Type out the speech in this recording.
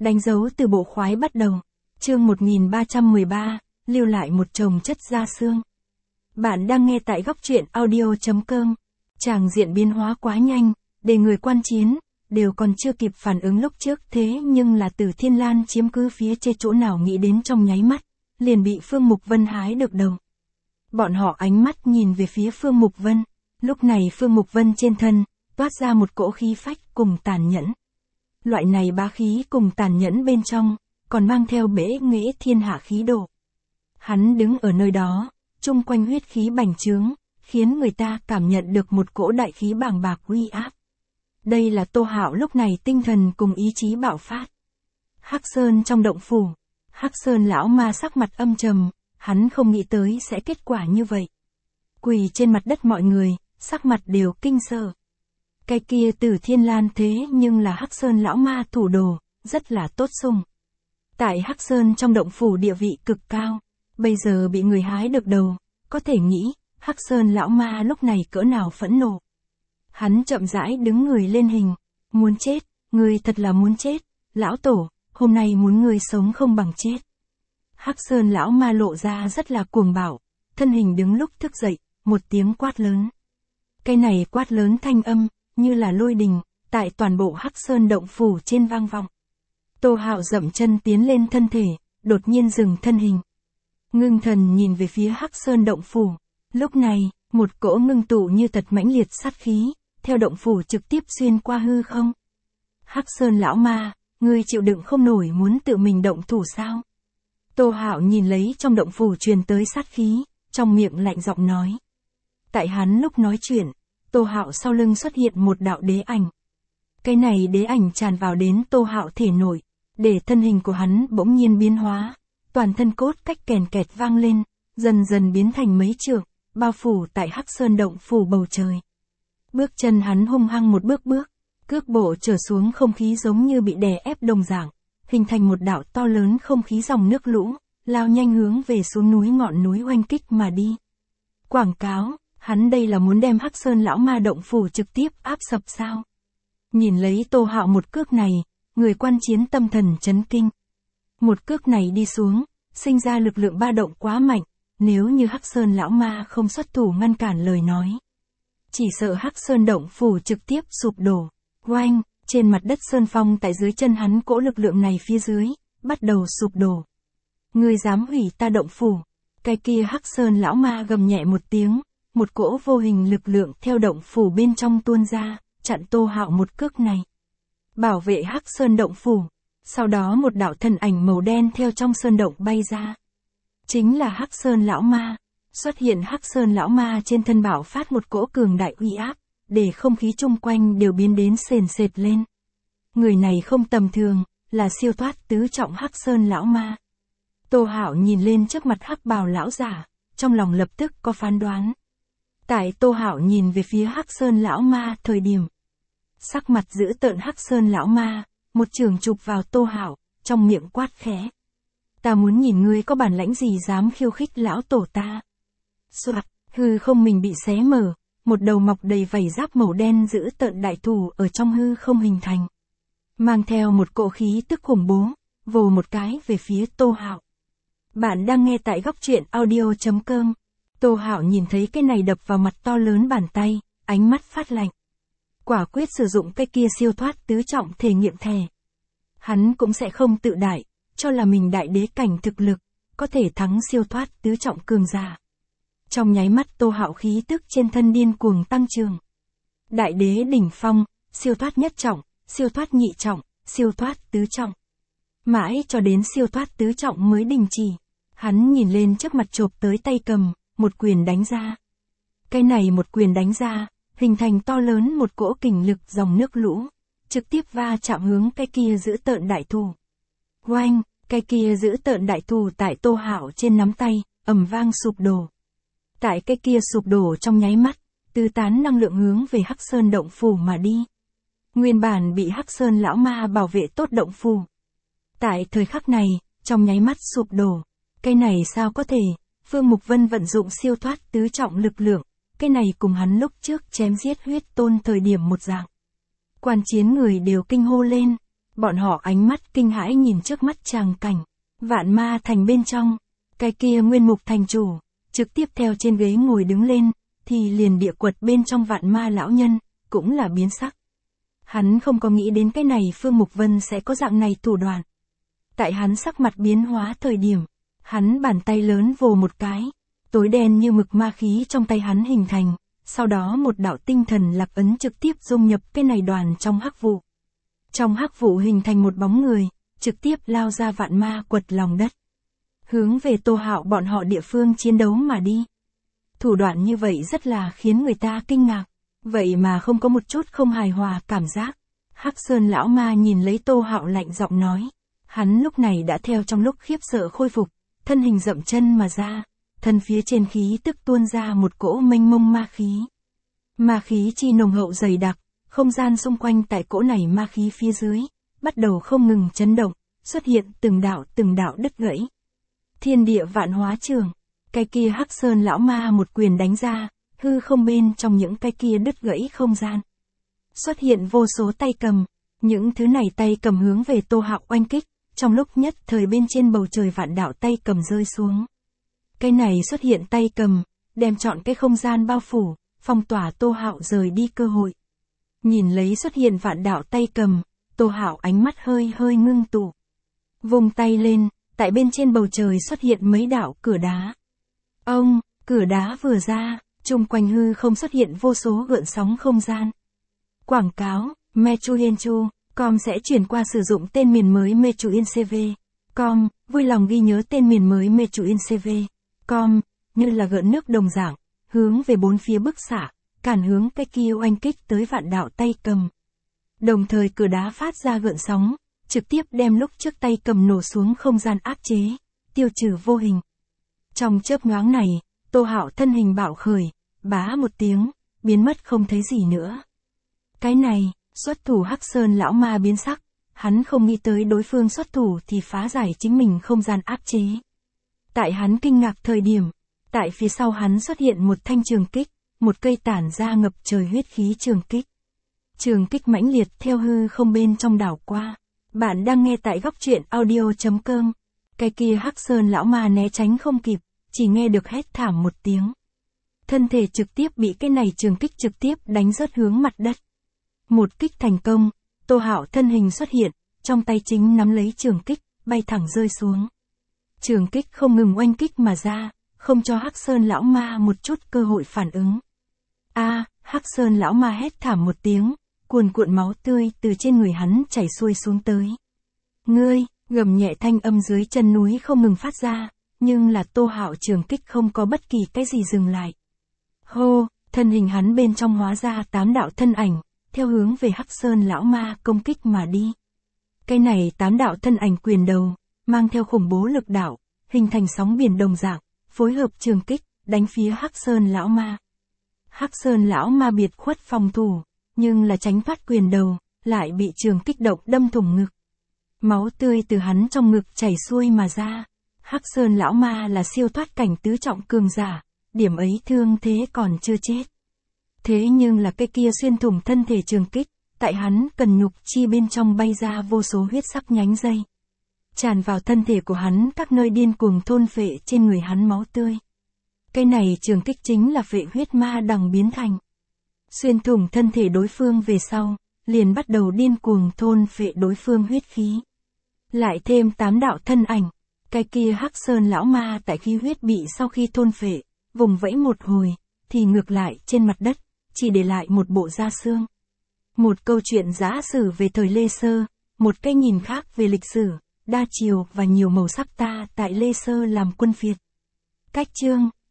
Đánh dấu từ bộ khoái bắt đầu. Chương 1313, lưu lại một chồng chất da xương. Bạn đang nghe tại góc truyện audio.com. Tràng diện biến hóa quá nhanh, để người quan chiến, đều còn chưa kịp phản ứng lúc trước, thế nhưng là Tử Thiên Lan chiếm cứ phía trên chỗ nào nghĩ đến trong nháy mắt, liền bị Phương Mục Vân hái được đầu. Bọn họ ánh mắt nhìn về phía Phương Mục Vân, lúc này Phương Mục Vân trên thân, toát ra một cỗ khí phách cùng tàn nhẫn. Loại này bá khí cùng tàn nhẫn bên trong, còn mang theo bẽ nghệ thiên hạ khí độ. Hắn đứng ở nơi đó, chung quanh huyết khí bành trướng, khiến người ta cảm nhận được một cỗ đại khí bàng bạc uy áp. Đây là Tô Hạo lúc này tinh thần cùng ý chí bạo phát. Hắc Sơn trong động phủ, Hắc Sơn lão ma sắc mặt âm trầm, hắn không nghĩ tới sẽ kết quả như vậy. Quỳ trên mặt đất mọi người, sắc mặt đều kinh sợ. Cái kia Tử Thiên Lan thế nhưng là Hắc Sơn lão ma thủ đồ, rất là tốt sùng. Tại Hắc Sơn trong động phủ địa vị cực cao, bây giờ bị người hái được đầu, có thể nghĩ, Hắc Sơn lão ma lúc này cỡ nào phẫn nộ. Hắn chậm rãi đứng người lên hình, muốn chết, người thật là muốn chết, lão tổ, hôm nay muốn người sống không bằng chết. Hắc Sơn lão ma lộ ra rất là cuồng bạo, thân hình đứng lúc thức dậy, một tiếng quát lớn. Cái này quát lớn thanh âm, như là lôi đình, tại toàn bộ Hắc Sơn động phủ trên vang vọng. Tô Hạo dậm chân tiến lên thân thể, đột nhiên dừng thân hình. Ngưng thần nhìn về phía Hắc Sơn động phủ, lúc này, một cỗ ngưng tụ như tật mãnh liệt sát khí, theo động phủ trực tiếp xuyên qua hư không. Hắc Sơn lão ma, ngươi chịu đựng không nổi muốn tự mình động thủ sao? Tô Hạo nhìn lấy trong động phủ truyền tới sát khí, trong miệng lạnh giọng nói. Tại hắn lúc nói chuyện, Tô Hạo sau lưng xuất hiện một đạo đế ảnh. Cái này đế ảnh tràn vào đến Tô Hạo thể nội, để thân hình của hắn bỗng nhiên biến hóa, toàn thân cốt cách kèn kẹt vang lên, dần dần biến thành mấy trượng, bao phủ tại Hắc Sơn động phủ bầu trời. Bước chân hắn hung hăng một bước, cước bộ trở xuống không khí giống như bị đè ép đồng dạng, hình thành một đạo to lớn không khí dòng nước lũ, lao nhanh hướng về xuống núi ngọn núi oanh kích mà đi. Quảng cáo, hắn đây là muốn đem Hắc Sơn lão ma động phủ trực tiếp áp sập sao? Nhìn lấy Tô Hạo một cước này, người quan chiến tâm thần chấn kinh. Một cước này đi xuống, sinh ra lực lượng ba động quá mạnh, nếu như Hắc Sơn lão ma không xuất thủ ngăn cản lời nói, chỉ sợ Hắc Sơn động phủ trực tiếp sụp đổ. Oanh, trên mặt đất sơn phong tại dưới chân hắn cỗ lực lượng này phía dưới, bắt đầu sụp đổ. Ngươi dám hủy ta động phủ? Cái kia Hắc Sơn lão ma gầm nhẹ một tiếng, một cỗ vô hình lực lượng theo động phủ bên trong tuôn ra, chặn Tô Hạo một cước này. Bảo vệ Hắc Sơn động phủ. Sau đó một đạo thân ảnh màu đen theo trong sơn động bay ra. Chính là Hắc Sơn lão ma. Xuất hiện Hắc Sơn lão ma trên thân bạo phát một cỗ cường đại uy áp, để không khí chung quanh đều biến đến sền sệt lên. Người này không tầm thường, là siêu thoát tứ trọng Hắc Sơn lão ma. Tô Hạo nhìn lên trước mặt Hắc bào lão giả, trong lòng lập tức có phán đoán. Tại Tô Hạo nhìn về phía Hắc Sơn lão ma thời điểm, sắc mặt dữ tợn Hắc Sơn lão ma, một trường chụp vào Tô Hạo, trong miệng quát khẽ. Ta muốn nhìn ngươi có bản lãnh gì dám khiêu khích lão tổ ta. Soạt, hư không mình bị xé mở, một đầu mọc đầy vảy giáp màu đen dữ tợn đại thủ ở trong hư không hình thành. Mang theo một cỗ khí tức khủng bố, vồ một cái về phía Tô Hạo. Bạn đang nghe tại góc truyện audio.com. Tô Hạo nhìn thấy cái này đập vào mặt to lớn bàn tay, ánh mắt phát lạnh. Quả quyết sử dụng cái kia siêu thoát tứ trọng thể nghiệm thẻ. Hắn cũng sẽ không tự đại, cho là mình đại đế cảnh thực lực, có thể thắng siêu thoát tứ trọng cường giả. Trong nháy mắt Tô Hạo khí tức trên thân điên cuồng tăng trưởng. Đại đế đỉnh phong, siêu thoát nhất trọng, siêu thoát nhị trọng, siêu thoát tứ trọng. Mãi cho đến siêu thoát tứ trọng mới đình chỉ. Hắn nhìn lên trước mặt chộp tới tay cầm, một quyền đánh ra. Cái này một quyền đánh ra, hình thành to lớn một cỗ kình lực dòng nước lũ, trực tiếp va chạm hướng cái kia giữ tợn đại thù. Oanh, cái kia giữ tợn đại thù tại Tô Hạo trên nắm tay, ầm vang sụp đổ. Tại cái kia sụp đổ trong nháy mắt, tứ tán năng lượng hướng về Hắc Sơn động phủ mà đi. Nguyên bản bị Hắc Sơn lão ma bảo vệ tốt động phủ. Tại thời khắc này, trong nháy mắt sụp đổ. Cái này sao có thể? Phương Mục Vân vận dụng siêu thoát tứ trọng lực lượng. Cái này cùng hắn lúc trước chém giết huyết tôn thời điểm một dạng. Quan chiến người đều kinh hô lên. Bọn họ ánh mắt kinh hãi nhìn trước mắt tràng cảnh. Vạn ma thành bên trong. Cái kia nguyên mục thành chủ, trực tiếp theo trên ghế ngồi đứng lên, thì liền địa quật bên trong vạn ma lão nhân, cũng là biến sắc. Hắn không có nghĩ đến cái này Phương Mục Vân sẽ có dạng này thủ đoạn. Tại hắn sắc mặt biến hóa thời điểm, hắn bàn tay lớn vồ một cái, tối đen như mực ma khí trong tay hắn hình thành, sau đó một đạo tinh thần lạc ấn trực tiếp dung nhập cái này đoàn trong hắc vụ. Trong hắc vụ hình thành một bóng người, trực tiếp lao ra vạn ma quật lòng đất. Hướng về Tô Hạo bọn họ địa phương chiến đấu mà đi. Thủ đoạn như vậy rất là khiến người ta kinh ngạc, vậy mà không có một chút không hài hòa cảm giác. Hắc Sơn lão ma nhìn lấy Tô Hạo lạnh giọng nói. Hắn lúc này đã theo trong lúc khiếp sợ khôi phục, thân hình dậm chân mà ra, thân phía trên khí tức tuôn ra một cỗ mênh mông ma khí. Ma khí chi nồng hậu dày đặc, không gian xung quanh tại cỗ này ma khí phía dưới, bắt đầu không ngừng chấn động, xuất hiện từng đạo đứt gãy. Thiên địa vạn hóa trường, cái kia Hắc Sơn lão ma một quyền đánh ra, hư không bên trong những cái kia đứt gãy không gian. Xuất hiện vô số tay cầm, những thứ này tay cầm hướng về Tô Hạo oanh kích, trong lúc nhất thời bên trên bầu trời vạn đạo tay cầm rơi xuống. Cái này xuất hiện tay cầm, đem trọn cái không gian bao phủ, phong tỏa Tô Hạo rời đi cơ hội. Nhìn lấy xuất hiện vạn đạo tay cầm, Tô Hạo ánh mắt hơi ngưng tụ. Vùng tay lên, tại bên trên bầu trời xuất hiện mấy đạo cửa đá. Cửa đá vừa ra, chung quanh hư không xuất hiện vô số gợn sóng không gian. Quảng cáo, Mechuyenchu.com sẽ chuyển qua sử dụng tên miền mới Mechuyencv.com, vui lòng ghi nhớ tên miền mới Mechuyencv.com, như là gợn nước đồng dạng, hướng về bốn phía bức xạ, cản hướng cái kia oanh kích tới vạn đạo tay cầm. Đồng thời cửa đá phát ra gợn sóng, trực tiếp đem lúc trước tay cầm nổ xuống không gian áp chế, tiêu trừ vô hình. Trong chớp nhoáng này, Tô Hạo thân hình bạo khởi, bá một tiếng, biến mất không thấy gì nữa. Cái này, xuất thủ Hắc Sơn lão ma biến sắc, hắn không nghĩ tới đối phương xuất thủ thì phá giải chính mình không gian áp chế. Tại hắn kinh ngạc thời điểm, tại phía sau hắn xuất hiện một thanh trường kích, một cây tản ra ngập trời huyết khí trường kích. Trường kích mãnh liệt theo hư không bên trong đảo qua. Bạn đang nghe tại góc truyện audio.com. Cái kia Hắc Sơn lão ma né tránh không kịp, chỉ nghe được hét thảm một tiếng. Thân thể trực tiếp bị cái này trường kích trực tiếp đánh rớt hướng mặt đất. Một kích thành công, Tô Hạo thân hình xuất hiện, trong tay chính nắm lấy trường kích, bay thẳng rơi xuống. Trường kích không ngừng oanh kích mà ra, không cho Hắc Sơn lão ma một chút cơ hội phản ứng. Hắc Sơn lão ma hét thảm một tiếng, cuồn cuộn máu tươi từ trên người hắn chảy xuôi xuống tới. Ngươi, gầm nhẹ thanh âm dưới chân núi không ngừng phát ra, nhưng là Tô Hạo trường kích không có bất kỳ cái gì dừng lại. Hô, thân hình hắn bên trong hóa ra 8 đạo thân ảnh, theo hướng về Hắc Sơn lão ma công kích mà đi. Cái này 8 đạo thân ảnh quyền đầu, mang theo khủng bố lực đạo, hình thành sóng biển đồng dạng, phối hợp trường kích, đánh phía Hắc Sơn lão ma. Hắc Sơn lão ma biệt khuất phòng thủ, nhưng là tránh thoát quyền đầu, lại bị trường kích độc đâm thủng ngực. Máu tươi từ hắn trong ngực chảy xuôi mà ra. Hắc Sơn lão ma là siêu thoát cảnh tứ trọng cường giả, điểm ấy thương thế còn chưa chết. Thế nhưng là cái kia xuyên thủng thân thể trường kích, tại hắn cần nhục chi bên trong bay ra vô số huyết sắc nhánh dây. Tràn vào thân thể của hắn các nơi điên cuồng thôn phệ trên người hắn máu tươi. Cái này trường kích chính là phệ huyết ma đằng biến thành. Xuyên thủng thân thể đối phương về sau, liền bắt đầu điên cuồng thôn phệ đối phương huyết khí. Lại thêm 8 đạo thân ảnh, cái kia Hắc Sơn lão ma tại khi huyết bị sau khi thôn phệ, vùng vẫy một hồi, thì ngược lại trên mặt đất, chỉ để lại một bộ da xương. Một câu chuyện giả sử về thời Lê Sơ, một cái nhìn khác về lịch sử, đa chiều và nhiều màu sắc ta tại Lê Sơ làm quân phiệt. Cách chương